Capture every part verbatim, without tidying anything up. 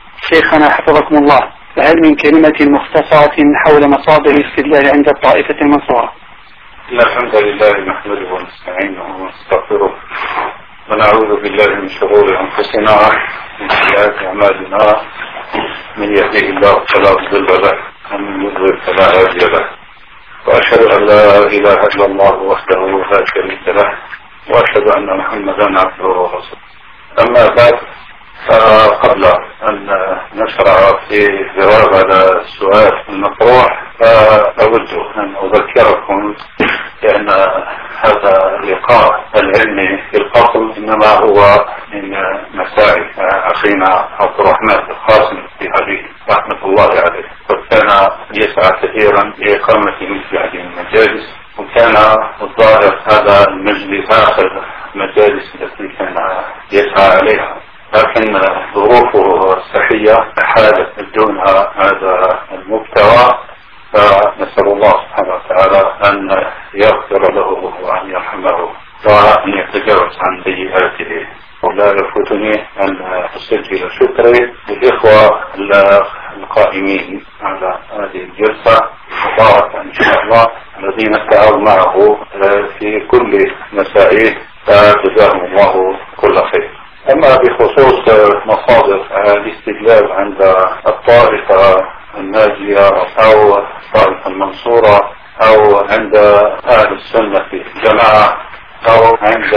شيخنا حفظكم الله، فهل من كلمة مختصرة حول مصادر الاستدلال عند الطائفة المنصورة؟ الحمد لله نحمده ونستعينه ونستغفره ونعوذ بالله من شرور أنفسنا ومن سيئات أعمالنا، من يهده الله فلا مضل له ومن يضلل فلا هادي له، وأشهد أن لا إله إلا الله وحده لا شريك له، وأشهد أن محمدا عبده ورسوله. أما بعد، فقبل أن نشرع في جواب على السؤال المطروح، فأود أن أذكركم بأن هذا اللقاء العلمي في الفصل إنما هو من مساعي أخينا عبد الرحمن القاسم في هذه رحمة الله عليه، وكان يسعى كثيرا لإقامة مثل هذه المجالس، وكان الظاهر هذا المجلس آخر المجالس التي كان يسعى عليها، لكن ظروفه الصحية حالت دون هذا المبتغى، فنسأل الله سبحانه وتعالى أن يغفر له وأن يرحمه وأن يتجاوز عن سيئاته. ولا يفوتني أن أسجل شكري للإخوة القائمين على هذه الجلسة مباركة إن شاء الله، الذين استعانوا معه في كل مسائل، فجزاهم الله كل خير. أما بخصوص مصادر الاستدلال عند الطائفة الناجية أو الطائفة المنصورة أو عند أهل السنة في الجماعة أو عند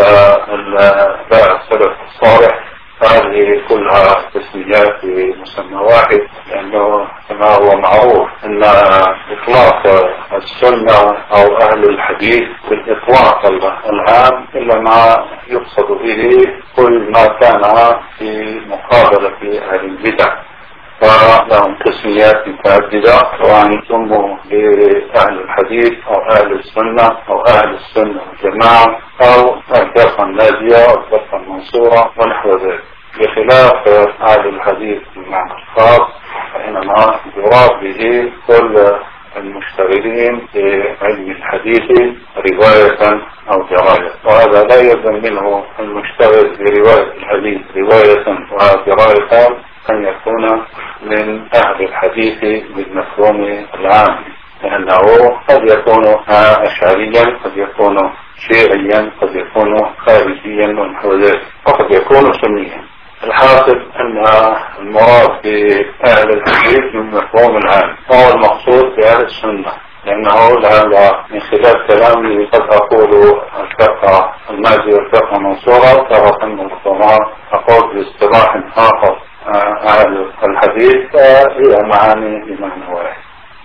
السلف الصالح، هذه كلها تسميات في مسمى واحد، لأنه كما هو معروف أن إطلاق السنة أو أهل الحديث بالإطلاق العام إلا ما يقصد به كل ما كان في مقابلة أهل البدع، فلهم تسميات متعددة، سواء سموا بأهل الحديث أو أهل السنة أو أهل السنة والجماعة أو الفرقة الناجية أو الفرقة المنصورة ونحو ذلك، بخلاف أهل الحديث بالمعنى الخاص، فإنما يراد به كل المشتغلين بعلم الحديث رواية أو دراية، وهذا لا يلزم منه المشتغل برواية الحديث رواية ودراية أن يكون من أهل الحديث بالمفهوم العام، لأنه قد يكون أشعريا، قد يكون شيعيا، قد يكون خارجيا ونحو ذلك، وقد يكون سنيا. الحاصل أن المراد بأهل الحديث من مفهوم العام هو المقصود بأهل السنة، لأنه لهذا من خلال كلامي قد أقول الفرقة الناجية والفرقة المنصورة، ترى من الضمان أقول باصطلاح آخر أهل الحديث، فهي معاني بمعنى واحد.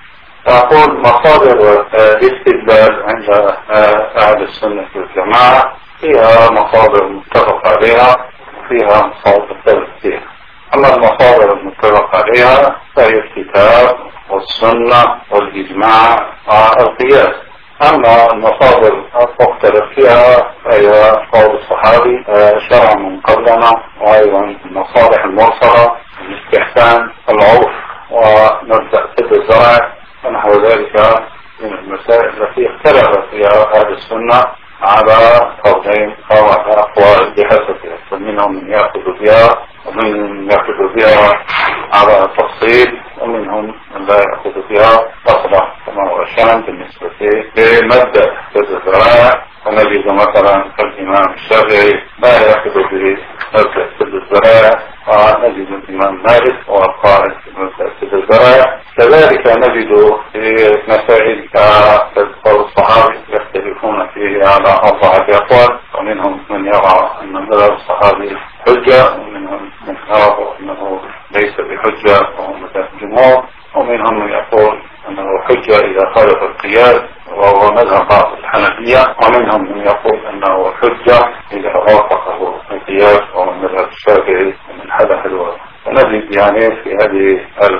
أقول مصادر الاستدلال عند أهل السنة والجماعة فيها مصادر متفق عليها وفيها مصادر مختلف فيها. أما المصادر المتفق عليها فهي الكتاب والسنة والإجماع والقياس. أما المصادر المختلف فيها فهي قول الصحابي شرع من قبلنا، وأيضا المصالح المرسلة، الاستحسان، العرف، ومبدأ سد الزرع ونحو ذلك من المسائل التي اختلف فيها أهل السنة على قولين أو على أقوال بحسبها، فمنهم من يأخذ بها ومنهم من يأخذ بها على تفصيل، ومنهم من لا يأخذ بها أصلا، كما هو الشأن بالنسبة لمبدأ سد الزرع. ونجد مثلا الإمام الشافعي لا يأخذ به مبدأ سد الزرع، ونجد الإمام مالك والقائد بمبدأ سد الزرع. كذلك نجد في مسائل كقول الصحابي يختلفون فيه على أربعة أقوال، ومنهم من يرى أن مذهب الصحابي حجة، ومنهم من يرى أنه ليس بحجة وهو مذهب الجمهور، ومنهم من يقول أنه حجة إذا خالف القياس وهو مذهب بعض الحنفية، ومنهم من يقول أنه حجة إذا وافقه القياس وهو مذهب الشافعي ومن حل حلوة. ونجد يعني في هذه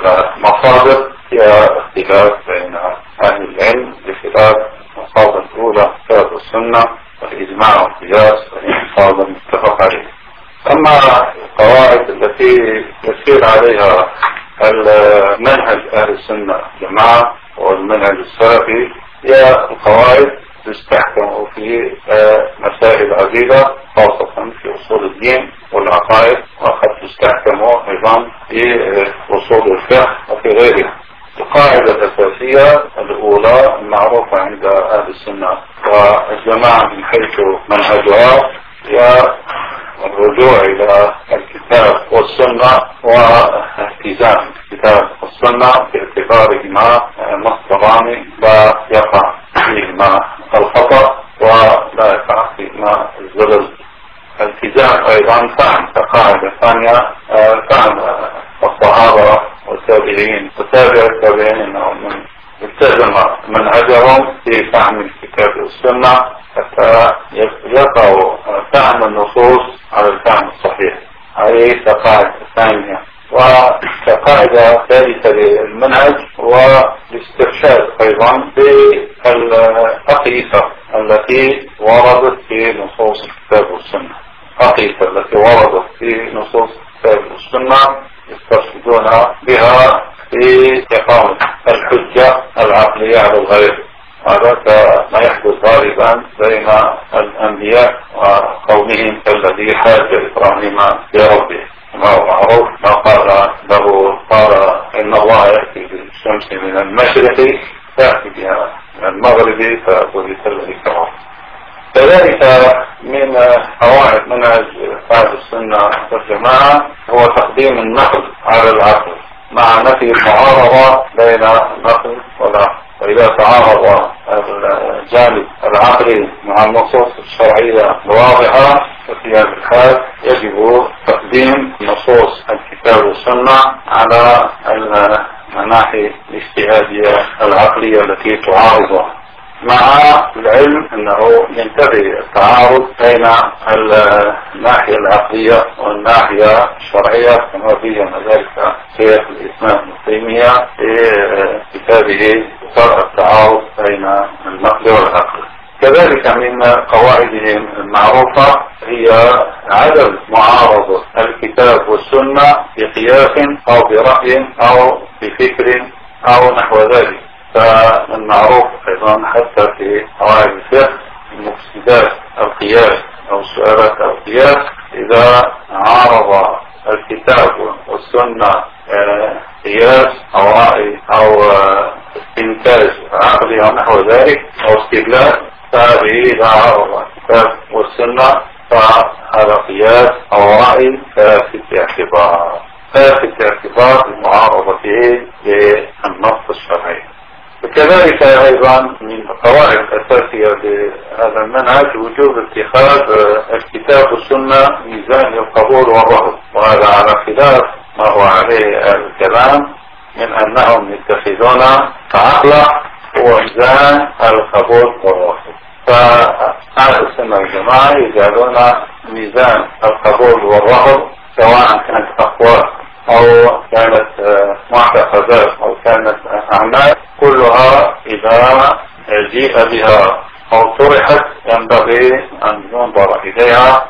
المصادر فيها اختلاف بين أهل العلم بخلاف المصادر الأولى كتاب السنة والإجماع والقياس والمصادر المتفق عليه. أما القواعد التي يسير عليها المنهج أهل السنة والجماعة والمنهج السلفي هي القواعد تستحكم في مسائل عديدة، خاصة في أصول الدين والعقائد، وقد تستحكم أيضا في الصواب هي الرجوع إلى الكتاب والسنة والتزام الكتاب والسنة باعتبارهما مصدران لا يقع فيهما الخطأ ولا يقع فيهما الزلل. التزام أيضا فهم كقاعدة ثانية فهم الصحابة والتابعين وتابع التابعين أنهم من التزم منهجهم في فهم الكتاب والسنة حتى يقع فهم النصوص على الفهم الصحيح. هذه كقاعدة ثانية. وكقاعدة ثالثة للمنهج والاسترشاد أيضا بالأقيسة التي وردت في نصوص الكتاب والسنة. الأقيسة التي وردت في نصوص الكتاب والسنة يسترشدون بها في إقامة الحجة العقلية على الغير. هذا ما يحدث غالبا بين الأنبياء وقومهم كالذي حاج إبراهيم لربه. ما هو معروف ما قال له قال إن الله يأتي بالشمس من المشرق فأتي بها من المغرب فبهت الذي كفر. كذلك من قواعد منهج أهل السنة والجماعة هو تقديم النقل على العقل مع نفي المعارضة بين النقل والعقل. وإذا تعارض الجانب العقلي مع النصوص الشرعية الواضحة ففي هذا الحال يجب تقديم نصوص الكتاب والسنة على المناحي الاجتهادية العقلية التي تعارضها، مع العلم أنه ينتفي التعارض بين الناحية العقلية والناحية الشرعية كما بين ذلك شيخ الإسلام ابن تيمية في كتابه شرع التعارض بين النقل والعقل. كذلك من قواعدهم المعروفة هي عدم معارضة الكتاب والسنة بقياس أو برأي أو بفكر أو نحو ذلك. فالمعروف أيضا حتى في قواعد الفقه مفسدات القياس أو سؤالات القياس إذا عارض الكتاب والسنة قياس أو رأي أو استنتاج عقلي أو نحو ذلك أو استدلال، فهذه إذا عارض الكتاب والسنة فهذا قياس أو رأي فاسد اعتبار فاسد اعتبار بمعارضته للنص الشرعي. وكذلك أيضا من القواعد الأساسية لهذا المنهج وجوب اتخاذ الكتاب والسنة ميزان للقبول والرفض، وهذا على خلاف ما هو عليه الكلام من أنهم يتخذون عقلا هو ميزان القبول والرفض. فأهل السنة والجماعة يجعلون ميزان القبول والرفض سواء كانت أقوال أو كانت معتقدات أو كانت أعمال كلها إذا جيء بها أو طرحت ينبغي أن ينظر إليها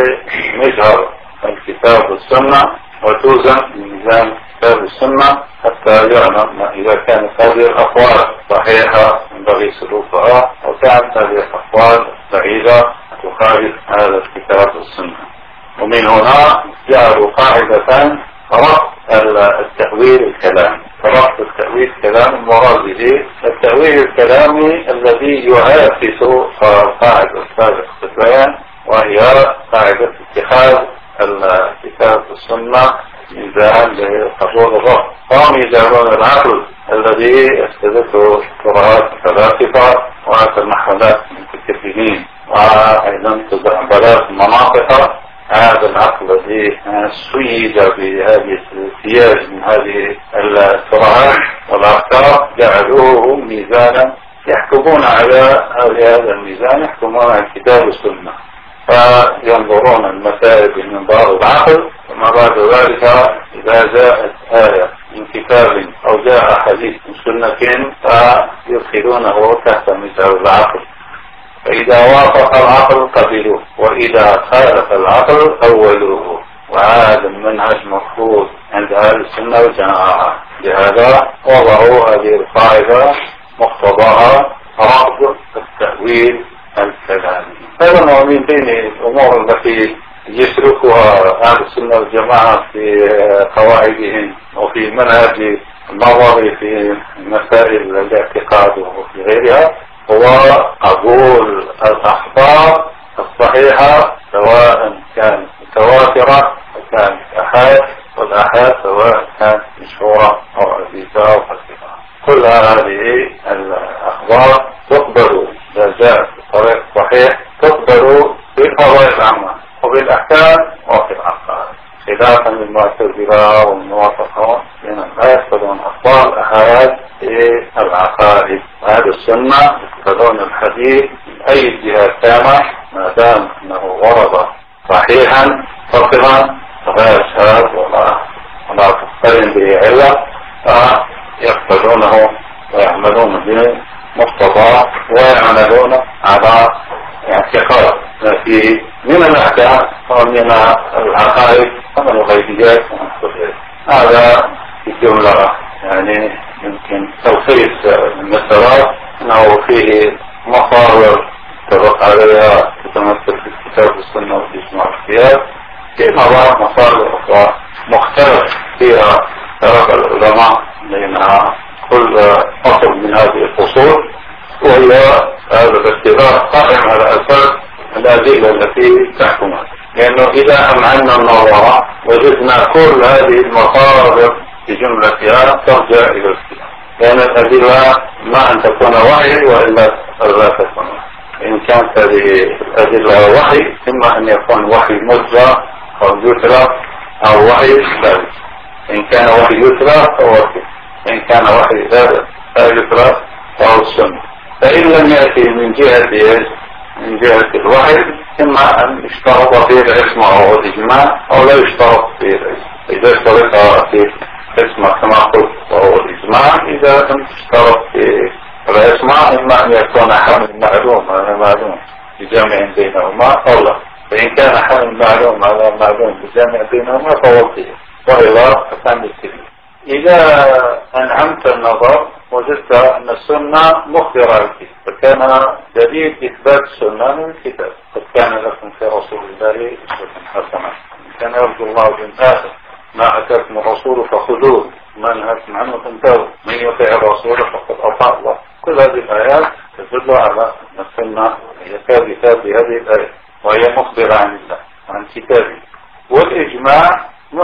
بمجهر الكتاب والسنة وتوزن بميزان الكتاب والسنة حتى يعلم إذا كانت هذه الأقوال صحيحة ينبغي سلوكها أو كانت هذه الأقوال بعيدة تخالف هذا الكتاب والسنة. ومن هنا جعلوا قاعدة ربط التأويل الكلامي. ربط التأويل الكلامي المراد به التأويل الكلامي الذي يعاكس القاعدة السابقة في البيان، وهي قاعدة اتخاذ الكتاب والسنة ميزان لقبول الرفض. قام يجعلون العقل الذي استدته شبهات الفلاسفة وتمحلات المتكلمين وأيضا تزعبلات المناطق، هذا العقل الذي سيد بهذه السياج من هذه الترهات والأفكار جعلوه ميزانا يحكمون على هذا الميزان، يحكمون على الكتاب والسنة، فينظرون المسائل بمنظار العقل. ثم بعد ذلك إذا جاءت آية من كتاب أو جاء حديث من سنة فيدخلونه تحت ميزان العقل، فإذا وافق العقل قبلوه وإذا خالف العقل أولوه. وهذا المنهج مفروض عند أهل السنة والجماعة، لهذا وضعوا هذه القاعدة مقتضاها رفض التأويل الكلامي. هذا من بين الأمور التي يسلكها أهل السنة والجماعة في قواعدهم وفي منهج النظر في مسائل الاعتقاد وفي غيرها، هو قبول الأخبار الصحيحة سواء كانت متواترة وكانت أحاد، والأحاد سواء كانت مشهورة أو عزيزة أو خفيفة. كل هذه الأخبار تقبل إذا جاءت بطريق صحيح، تقبل في قضايا الأعمال وبالأحكام وفي العقائد، خلافا للمعتزلة والموافقون لأنهم لا يقبلون أخبار الأحاد في العقائد. وهذه السنة يقبلون الحديث من أي جهة كان ما دام أنه ورد صحيحا فصلا فلا يشهد ولا ولا تقترن به علة، فيقبلونه ويعملون بمقتضاه ويعملون على اعتقاد ما فيه من الأحكام ومن العقائد ومن الغيبيات ومن الصفات. هذا في جملة يعني يمكن تلخيص المسارات أنه فيه مصادر اتفق عليها تتمثل في الكتاب والسنة والإجماع والقياس، في نظام مصادر أخرى مختلف فيها فرق العلماء بينها كل فصل من هذه الفصول، وهي هذا الاتفاق قائم على أساس الأدلة التي تحكمها. لأنه إذا أمعنا النظر وجدنا كل هذه المصادر في جملتها ترجع إلى الكتاب، لأن الأدلة ما أن تكون وحي وإلا لا تكون وحي. إن كانت هذه الأدلة وحي إما أن يكون وحي مجرى أو يتلى أو وحي ثابت. إن كان وحي يتلى فهو وحي، إن كان وحي ثابت يتلى فهو السنة. فإن لم يأتي من جهة من جهة الوحي إما أن يشترط فيه الاسم أو الإجماع أو لا يشترط فيه الاسم. إذا اشترط فيه الاسم كما قلت وهو الإجماع، إذا لم تشترط فيه الاسم إما أن يكون حمل معلوم على معلوم بجامع بينهما أو لا. فإن كان حمل معلوم على معلوم بجامع بينهما فهو فيه، وإلا فكان بالكثير. إذا أنعمت النظر وجدت أن السنة مخبرة عن الكتاب، فكان دليل إثبات السنة من الكتاب. قد كان لكم في رسول الله أسوة حسنة كان يرجو الله بالآخر ما أتاكم الرسول فخذوه ما نهاكم عنه فانتهوا من يطيع الرسول فقد أطاع الله. كل هذه الآيات تدل على أن السنة هي ثابتة بهذه الآية وهي مخبرة عن الله وعن كتابه. والإجماع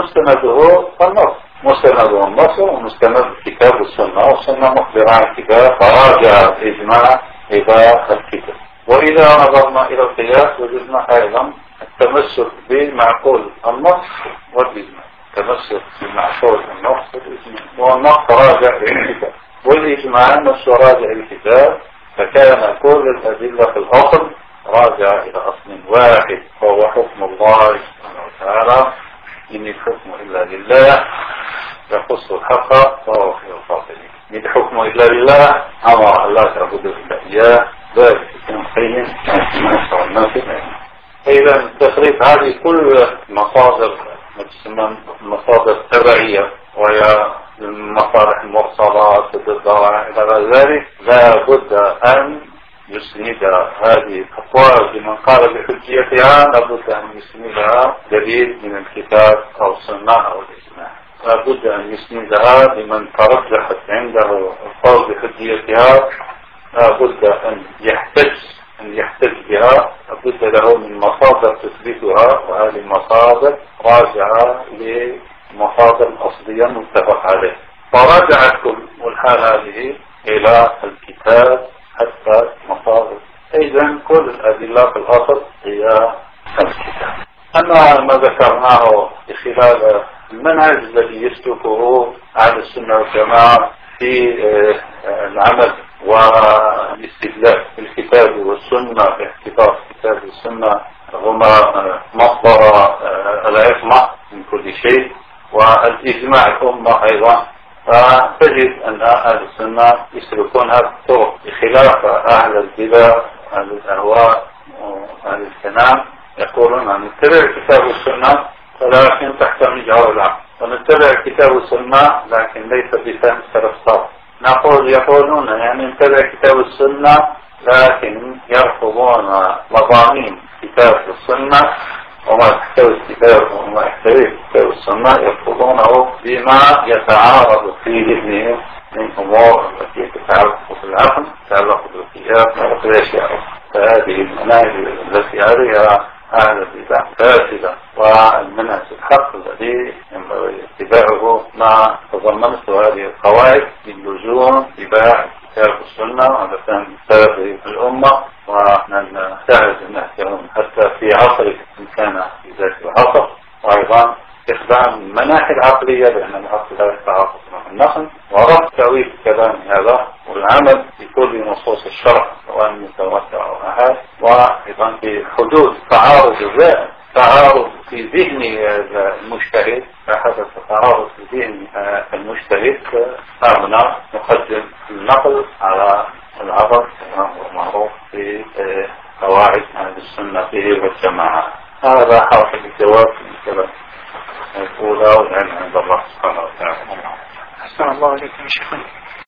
مستنده النص، مستند النص ومستند الكتاب والسنة، والسنة مخبرة عن الكتاب فراجع الإجماع إلى الكتاب. وإذا نظرنا إلى القياس وجدنا أيضا التمسك بمعقول النص والإجماع، التمسك بمعقول النص والإجماع، والنص راجع للكتاب والإجماع نفسه راجع للكتاب. فكان كل الأدلة في الأصل راجع إلى أصل واحد وهو حكم الله سبحانه وتعالى، إن الحكم إلا لله يخص الحق فهو في الفاضلين. إن الحكم إلا لله أمر الله تعبد إلا إياه ذلك كان خير ما يشعر الناس. إذا تخريف هذه كل مصادر تسمى مصادر تبعية وهي المصالح المرسلات والدواعي إلى غير ذلك، لا بد أن يسند هذه الأقوال لمن قال بحجيتها، لابد أن يسندها دليل من الكتاب أو السنة أو الإجماع. لابد أن يسندها لمن ترجحت عنده القول بحجيتها، لابد أن يحتج أن يحتج بها، لابد له من مصادر تثبتها، وهذه المصادر راجعة لمصادر أصلية متفق عليه. فرجعت كل والحال هذه إلى الكتاب حتى مصادر. إذن كل الأدلة في الأصل هي الكتاب. أما ما ذكرناه خلال المنهج الذي يسلكه أهل السنة والجماعة في العمل والاستدلال بالكتاب والسنة، باعتبار الكتاب والسنة هما مصدر العصمة من كل شيء، والإجماع الأمة أيضا. فتجد أن أهل السنة يسلكون هذه الطرق بخلاف أهل البدع وأهل الأهواء وأهل الكلام يقولون أن نتبع الكتاب والسنة ولكن تحت مجهر العقل، ونتبع الكتاب والسنة لكن ليس بفهم سلف صالح. نقول يقولون يعني نتبع الكتاب والسنة لكن يرفضون مضامين الكتاب والسنة وما يحتوي الكتاب وما يحتوي الكتاب والسنة، يرفضونه بما يتعارض في ذهنهم من أمور التي تتعلق بالعقل، تتعلق بالقياس وبالأشياء. فهذه المناهج التي عليها أهل البدع فاسدة، والمنهج الحق الذي ينبغي اتباعه ما تضمنته هذه القواعد من لزوم اتباع كتاب السنة على فهم سلف الأمة، وننتهز النهجهم حتى في عصر إن كان في ذات العصر، وأيضا استخدام المناحي العقلية لأن العقل لا يتعاطف مع النقل، ورفض تأويل الكلام هذا والعمل بكل نصوص الشرع سواء متواتر أو أحاد، وأيضا في حدود تعارض الذهن تعارض في ذهن المجتهد، فحدث تعارض في ذهن المجتهد فهنا نقدم النقل على العبر كما هو معروف في قواعد أهل السنة والجماعة. هذا حاصل الجواب من كلام الأولى والعلم عند الله سبحانه وتعالى. أحسن الله عليكم شيخنا.